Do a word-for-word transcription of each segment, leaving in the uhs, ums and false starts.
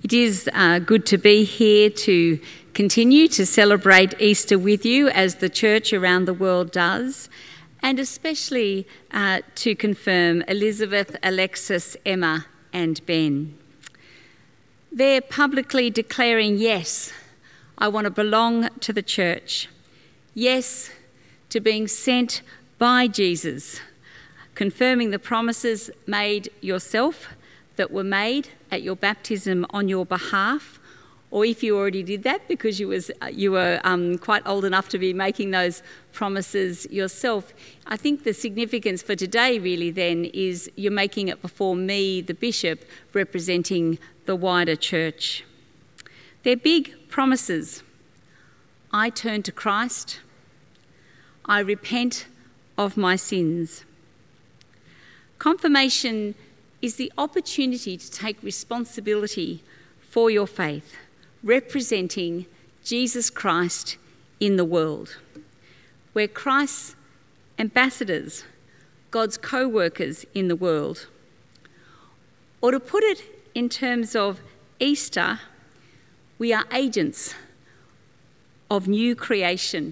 It is uh, good to be here to continue to celebrate Easter with you as the church around the world does, and especially uh, to confirm Elizabeth, Alexis, Emma and Ben. They're publicly declaring, yes, I want to belong to the church. Yes, to being sent by Jesus, confirming the promises made yourself that were made at your baptism on your behalf, or if you already did that because you, was, you were um, quite old enough to be making those promises yourself. I think the significance for today really then is you're making it before me, the bishop, representing the wider church. They're big promises. I turn to Christ. I repent of my sins. Confirmation is the opportunity to take responsibility for your faith, representing Jesus Christ in the world. We're Christ's ambassadors, God's co-workers in the world. Or to put it in terms of Easter, we are agents of new creation.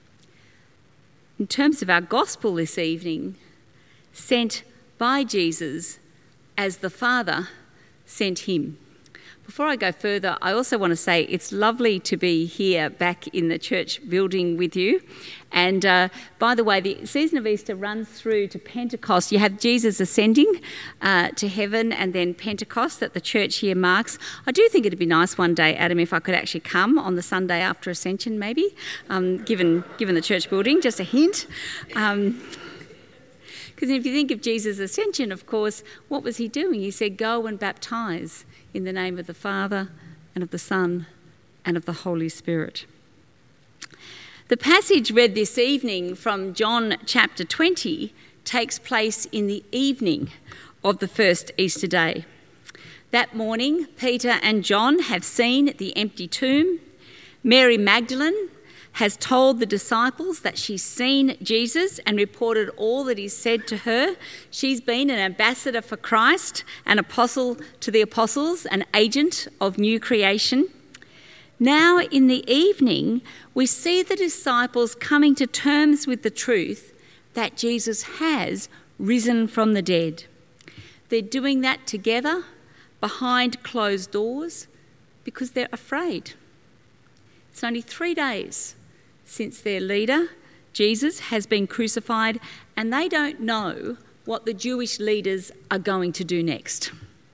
In terms of our gospel this evening, sent by Jesus as the Father sent him. Before I go further, I also want to say it's lovely to be here back in the church building with you. And uh, by the way, the season of Easter runs through to Pentecost. You have Jesus ascending uh, to heaven and then Pentecost that the church here marks. I do think it'd be nice one day, Adam, if I could actually come on the Sunday after Ascension maybe, um, given, given the church building, just a hint. Um, Because if you think of Jesus' ascension, of course, what was he doing? He said, go and baptise in the name of the Father and of the Son and of the Holy Spirit. The passage read this evening from John chapter twenty takes place in the evening of the first Easter day. That morning, Peter and John have seen the empty tomb. Mary Magdalene has told the disciples that she's seen Jesus and reported all that he said to her. She's been an ambassador for Christ, an apostle to the apostles, an agent of new creation. Now in the evening, we see the disciples coming to terms with the truth that Jesus has risen from the dead. They're doing that together behind closed doors because they're afraid. It's only three days since their leader, Jesus, has been crucified, and they don't know what the Jewish leaders are going to do next.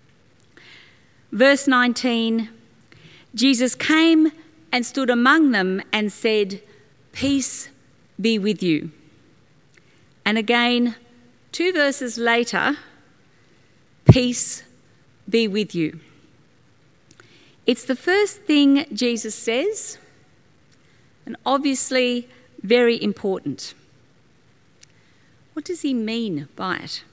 Verse nineteen, Jesus came and stood among them and said, "Peace be with you." And again, two verses later, "Peace be with you." It's the first thing Jesus says, and obviously very important. What does he mean by it?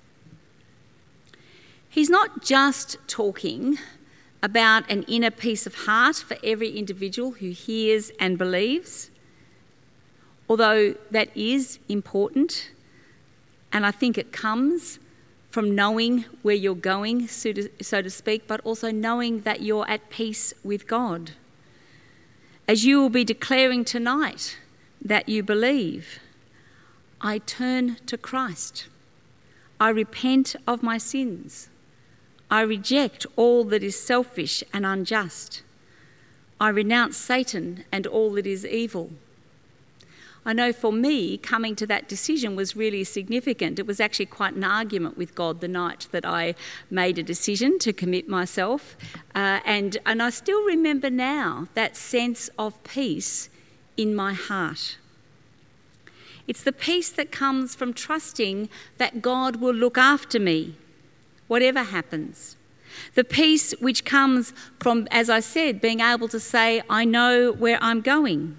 He's not just talking about an inner peace of heart for every individual who hears and believes, although that is important, and I think it comes from knowing where you're going, so to, so to speak, but also knowing that you're at peace with God. As you will be declaring tonight that you believe, I turn to Christ. I repent of my sins. I reject all that is selfish and unjust. I renounce Satan and all that is evil. I know for me, coming to that decision was really significant. It was actually quite an argument with God the night that I made a decision to commit myself. Uh, and, and I still remember now that sense of peace in my heart. It's the peace that comes from trusting that God will look after me, whatever happens. The peace which comes from, as I said, being able to say, I know where I'm going.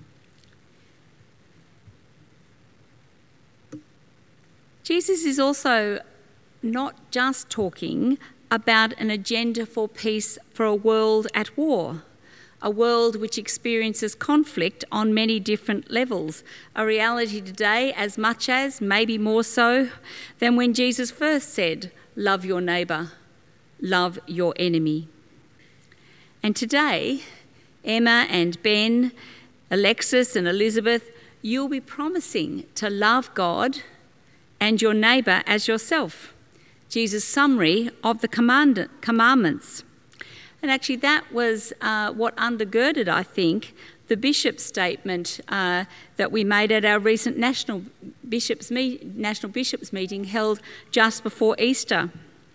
Jesus is also not just talking about an agenda for peace for a world at war, a world which experiences conflict on many different levels, a reality today as much as, maybe more so, than when Jesus first said, love your neighbour, love your enemy. And today, Emma and Ben, Alexis and Elizabeth, you'll be promising to love God and your neighbour as yourself. Jesus' summary of the command- commandments. And actually that was uh, what undergirded, I think, the bishop's statement uh, that we made at our recent national bishops, me- national bishops meeting held just before Easter.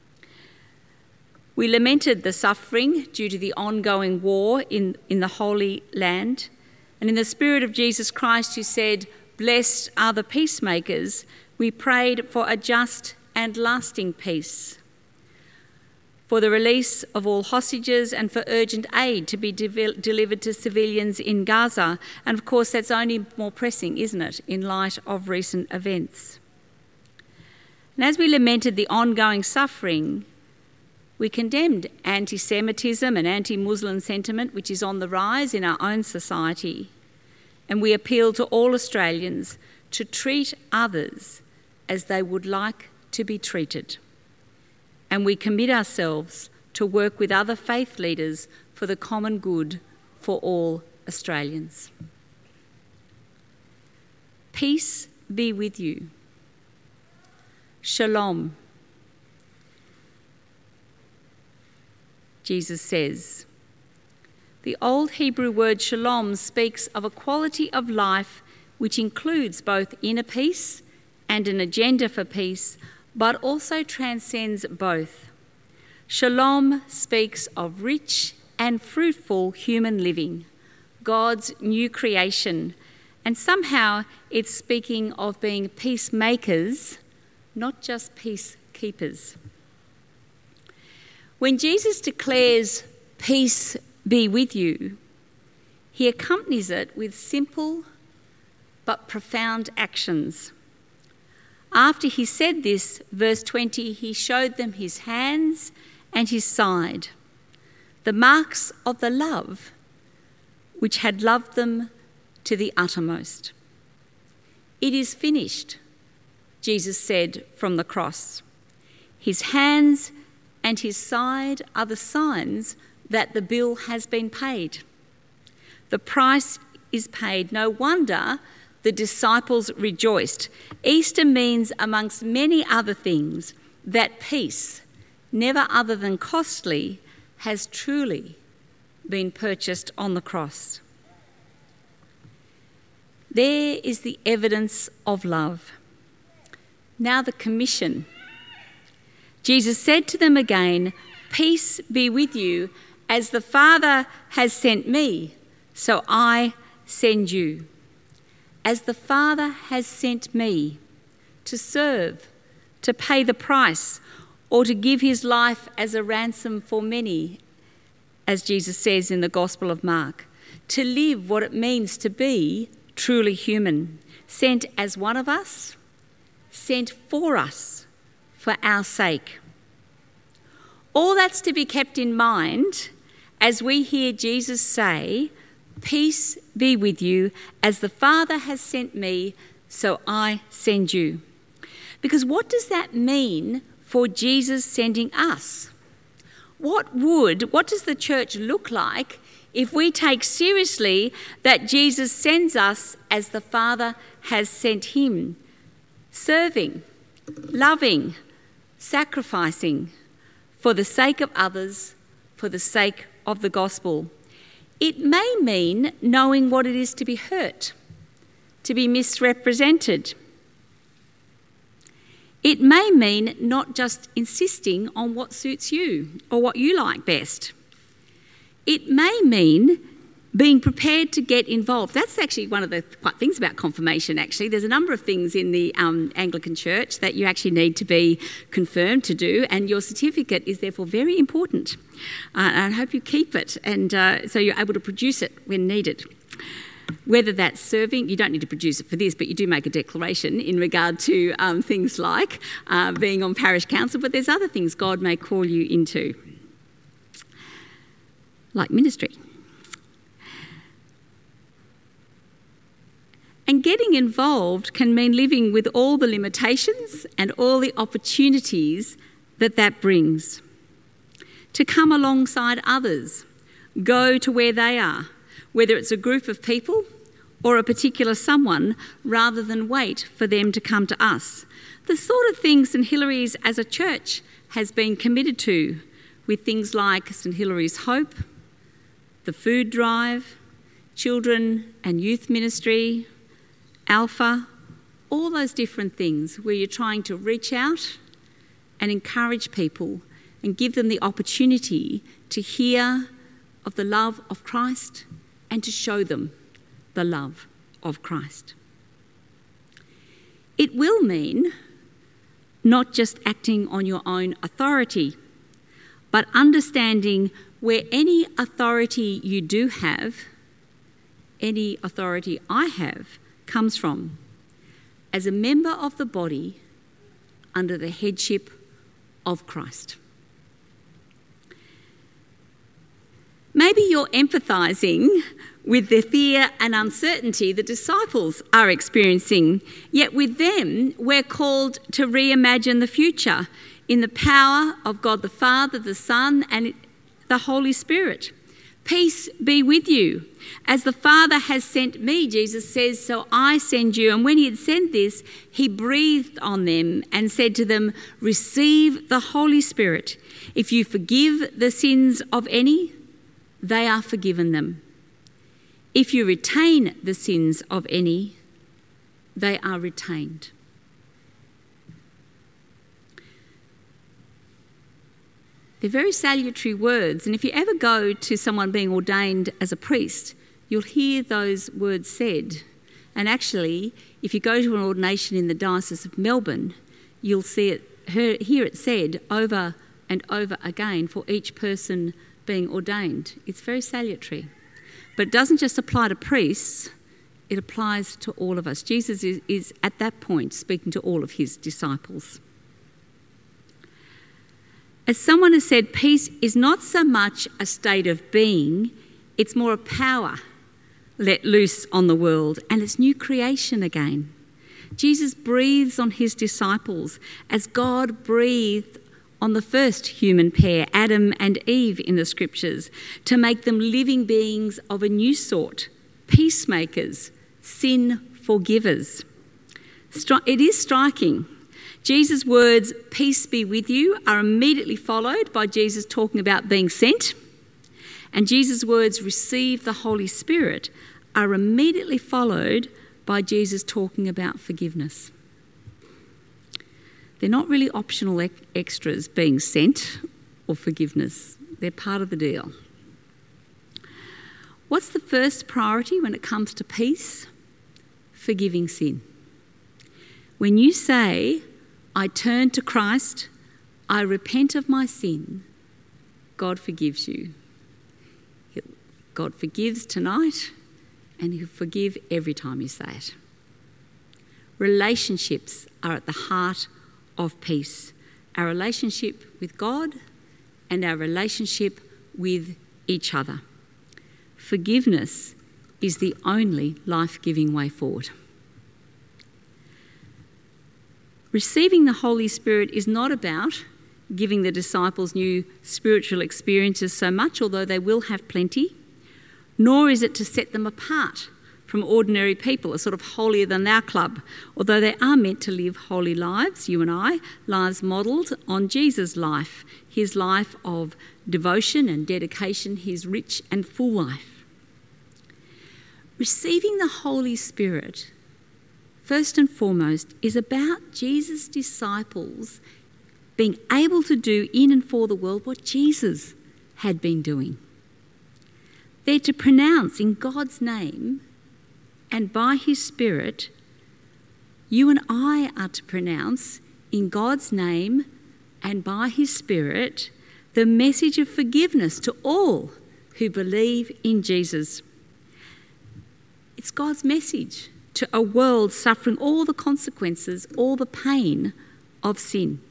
We lamented the suffering due to the ongoing war in, in the Holy Land. And in the spirit of Jesus Christ, who said, "Blessed are the peacemakers," we prayed for a just and lasting peace, for the release of all hostages and for urgent aid to be de- delivered to civilians in Gaza. And of course, that's only more pressing, isn't it, in light of recent events. And as we lamented the ongoing suffering, we condemned anti-Semitism and anti-Muslim sentiment, which is on the rise in our own society. And we appeal to all Australians to treat others as they would like to be treated. And we commit ourselves to work with other faith leaders for the common good for all Australians. Peace be with you. Shalom. Jesus says. The old Hebrew word shalom speaks of a quality of life which includes both inner peace and an agenda for peace, but also transcends both. Shalom speaks of rich and fruitful human living, God's new creation, and somehow it's speaking of being peacemakers, not just peacekeepers. When Jesus declares, "Peace be with you," he accompanies it with simple but profound actions. After he said this, verse twenty, he showed them his hands and his side, the marks of the love which had loved them to the uttermost. "It is finished," Jesus said from the cross. His hands and his side are the signs that the bill has been paid. The price is paid. No wonder the disciples rejoiced. Easter means, amongst many other things, that peace, never other than costly, has truly been purchased on the cross. There is the evidence of love. Now the commission. Jesus said to them again, "Peace be with you. As the Father has sent me, so I send you." As the Father has sent me to serve, to pay the price, or to give his life as a ransom for many, as Jesus says in the Gospel of Mark, to live what it means to be truly human, sent as one of us, sent for us, for our sake. All that's to be kept in mind as we hear Jesus say, "Peace be with you, as the Father has sent me, so I send you." Because what does that mean for Jesus sending us? What would, what does the church look like if we take seriously that Jesus sends us as the Father has sent him? Serving, loving, sacrificing for the sake of others, for the sake of the gospel. It may mean knowing what it is to be hurt, to be misrepresented. It may mean not just insisting on what suits you or what you like best. It may mean being prepared to get involved. That's actually one of the things about confirmation, actually. There's a number of things in the um, Anglican Church that you actually need to be confirmed to do, and your certificate is therefore very important. Uh, and I hope you keep it, and uh, so you're able to produce it when needed. Whether that's serving, you don't need to produce it for this, but you do make a declaration in regard to um, things like uh, being on parish council, but there's other things God may call you into, like ministry. And getting involved can mean living with all the limitations and all the opportunities that that brings. To come alongside others go to where they are, whether it's a group of people or a particular someone, rather than wait for them to come to us. The sort of things St Hilary's as a church has been committed to, with things like St Hilary's Hope, the food drive, children and youth ministry, Alpha, all those different things where you're trying to reach out and encourage people and give them the opportunity to hear of the love of Christ and to show them the love of Christ. It will mean not just acting on your own authority, but understanding where any authority you do have, any authority I have, comes from, as a member of the body under the headship of Christ. Maybe you're empathising with the fear and uncertainty the disciples are experiencing, yet with them we're called to reimagine the future in the power of God the Father, the Son and the Holy Spirit. Peace be with you. As the Father has sent me, Jesus says, so I send you. And when he had said this, he breathed on them and said to them, receive the Holy Spirit. If you forgive the sins of any, they are forgiven them. If you retain the sins of any, they are retained. They're very salutary words, and if you ever go to someone being ordained as a priest, you'll hear those words said. And actually, if you go to an ordination in the Diocese of Melbourne, you'll see it, hear it said over and over again for each person being ordained. It's very salutary. But it doesn't just apply to priests, it applies to all of us. Jesus is, is at that point speaking to all of his disciples. As someone has said, peace is not so much a state of being, it's more a power let loose on the world, and it's new creation again. Jesus breathes on his disciples as God breathed on the first human pair, Adam and Eve, in the scriptures, to make them living beings of a new sort, peacemakers, sin forgivers. It is striking. Jesus' words, peace be with you, are immediately followed by Jesus talking about being sent. And Jesus' words, receive the Holy Spirit, are immediately followed by Jesus talking about forgiveness. They're not really optional extras, being sent or forgiveness. They're part of the deal. What's the first priority when it comes to peace? Forgiving sin. When you say, I turn to Christ, I repent of my sin, God forgives you. God forgives tonight, and he'll forgive every time you say it. Relationships are at the heart of peace. Our relationship with God and our relationship with each other. Forgiveness is the only life-giving way forward. Receiving the Holy Spirit is not about giving the disciples new spiritual experiences so much, although they will have plenty, nor is it to set them apart from ordinary people, a sort of holier-than-thou club, although they are meant to live holy lives, you and I, lives modelled on Jesus' life, his life of devotion and dedication, his rich and full life. Receiving the Holy Spirit, first and foremost, is about Jesus' disciples being able to do in and for the world what Jesus had been doing. They're to pronounce in God's name and by his Spirit, you and I are to pronounce in God's name and by his Spirit the message of forgiveness to all who believe in Jesus. It's God's message to a world suffering all the consequences, all the pain of sin.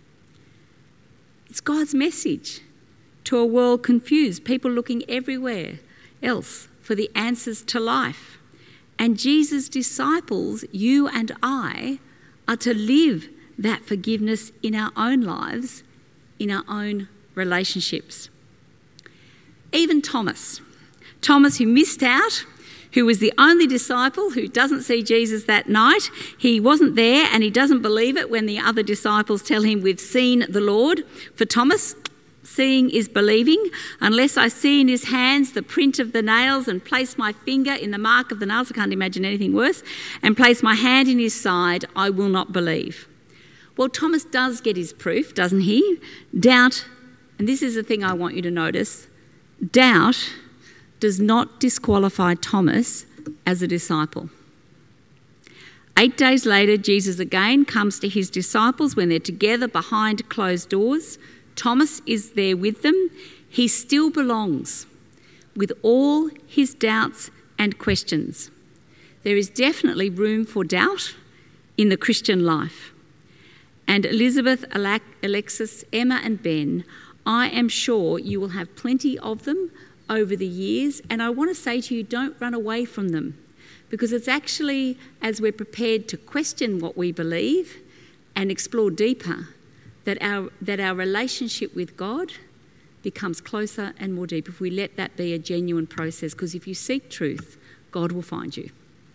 It's God's message to a world confused, people looking everywhere else for the answers to life. And Jesus' disciples, you and I, are to live that forgiveness in our own lives, in our own relationships. Even Thomas. Thomas, who missed out, who was the only disciple who doesn't see Jesus that night. He wasn't there and he doesn't believe it when the other disciples tell him, we've seen the Lord. For Thomas, seeing is believing. Unless I see in his hands the print of the nails and place my finger in the mark of the nails, I can't imagine anything worse, and place my hand in his side, I will not believe. Well, Thomas does get his proof, doesn't he? Doubt, and this is the thing I want you to notice, doubt does not disqualify Thomas as a disciple. Eight days later, Jesus again comes to his disciples when they're together behind closed doors. Thomas is there with them. He still belongs with all his doubts and questions. There is definitely room for doubt in the Christian life. And Elizabeth, Alexis, Emma and Ben, I am sure you will have plenty of them over the years, and I want to say to you, don't run away from them, because it's actually as we're prepared to question what we believe and explore deeper that our that our relationship with God becomes closer and more deep, if we let that be a genuine process, because if you seek truth, God will find you.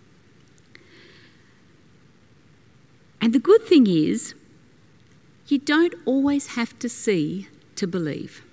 And the good thing is, you don't always have to see to believe.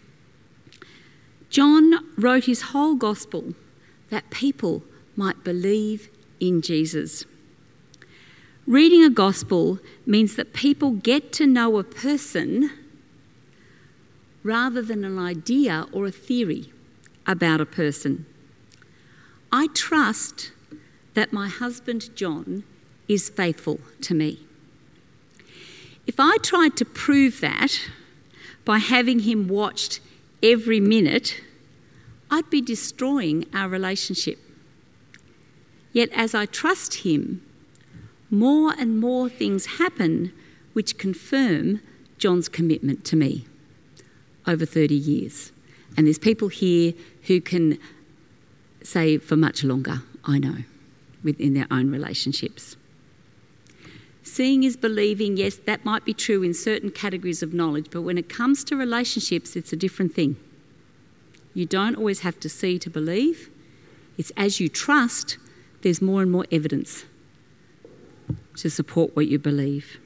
John wrote his whole gospel that people might believe in Jesus. Reading a gospel means that people get to know a person rather than an idea or a theory about a person. I trust that my husband John is faithful to me. If I tried to prove that by having him watched every minute, I'd be destroying our relationship. Yet as I trust him, more and more things happen which confirm John's commitment to me over thirty years. And there's people here who can say for much longer, I know, within their own relationships. Seeing is believing, yes, that might be true in certain categories of knowledge, but when it comes to relationships, it's a different thing. You don't always have to see to believe. It's as you trust, there's more and more evidence to support what you believe.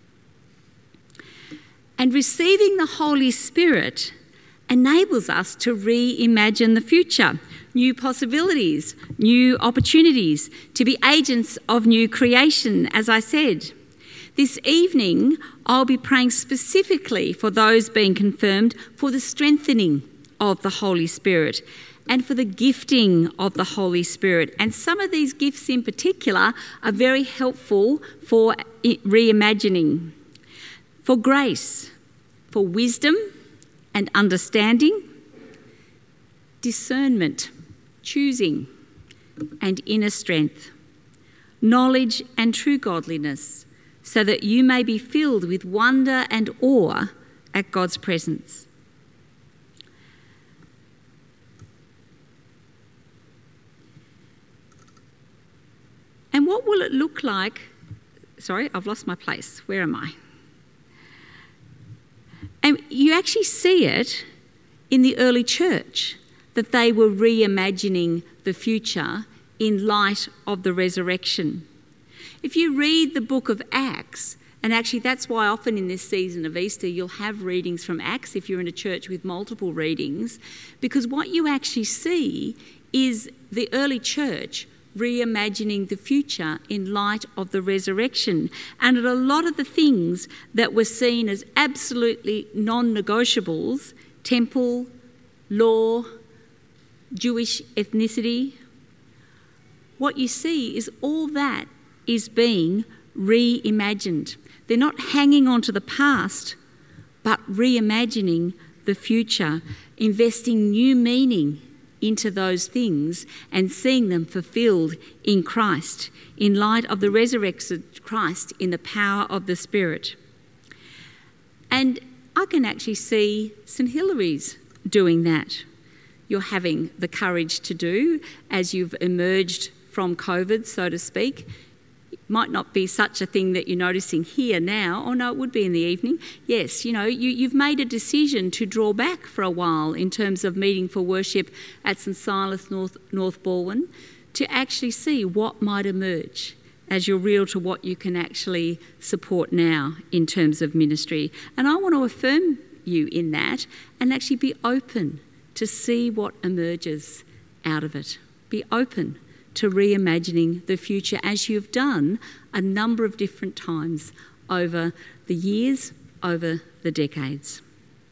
And receiving the Holy Spirit enables us to reimagine the future, new possibilities, new opportunities, to be agents of new creation, as I said. This evening, I'll be praying specifically for those being confirmed for the strengthening of the Holy Spirit and for the gifting of the Holy Spirit. And some of these gifts in particular are very helpful for reimagining. For grace, for wisdom and understanding, discernment, choosing and inner strength, knowledge and true godliness, so that you may be filled with wonder and awe at God's presence. And what will it look like? Sorry, I've lost my place. Where am I? And you actually see it in the early church, that they were reimagining the future in light of the resurrection. If you read the book of Acts, and actually that's why often in this season of Easter you'll have readings from Acts if you're in a church with multiple readings, because what you actually see is the early church reimagining the future in light of the resurrection. And a lot of the things that were seen as absolutely non-negotiables, temple, law, Jewish ethnicity, what you see is all that is being reimagined. They're not hanging on to the past, but reimagining the future, investing new meaning into those things and seeing them fulfilled in Christ, in light of the resurrected Christ in the power of the Spirit. And I can actually see St Hilary's doing that. You're having the courage to do as you've emerged from COVID, so to speak. might not be such a thing that you're noticing here now. Oh no, it would be in the evening. Yes, you know, you, you've made a decision to draw back for a while in terms of meeting for worship at St Silas, North, North Balwyn, to actually see what might emerge as you're real to what you can actually support now in terms of ministry. And I want to affirm you in that and actually be open to see what emerges out of it. Be open to reimagining the future as you've done a number of different times over the years, over the decades.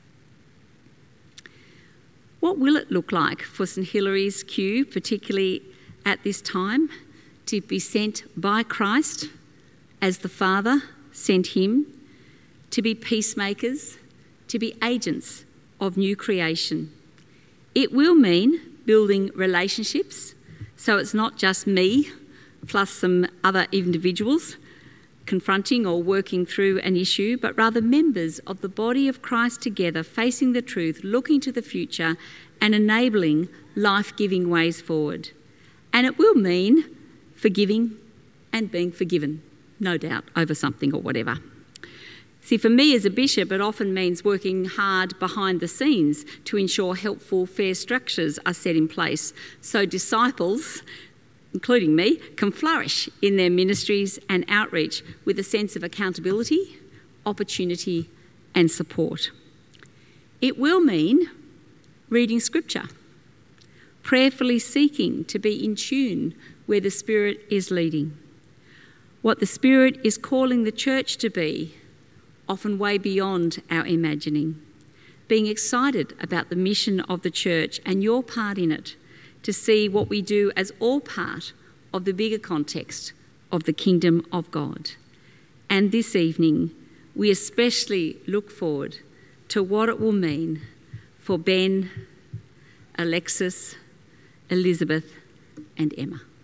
What will it look like for St Hilary's Kew, particularly at this time, to be sent by Christ as the Father sent him, to be peacemakers, to be agents of new creation? It will mean building relationships, so it's not just me plus some other individuals confronting or working through an issue, but rather members of the body of Christ together, facing the truth, looking to the future and enabling life-giving ways forward. And it will mean forgiving and being forgiven, no doubt, over something or whatever. See, for me as a bishop, it often means working hard behind the scenes to ensure helpful, fair structures are set in place so disciples, including me, can flourish in their ministries and outreach with a sense of accountability, opportunity and support. It will mean reading scripture, prayerfully seeking to be in tune where the Spirit is leading, what the Spirit is calling the church to be, often way beyond our imagining, being excited about the mission of the church and your part in it, to see what we do as all part of the bigger context of the kingdom of God. And this evening, we especially look forward to what it will mean for Ben, Alexis, Elizabeth and Emma.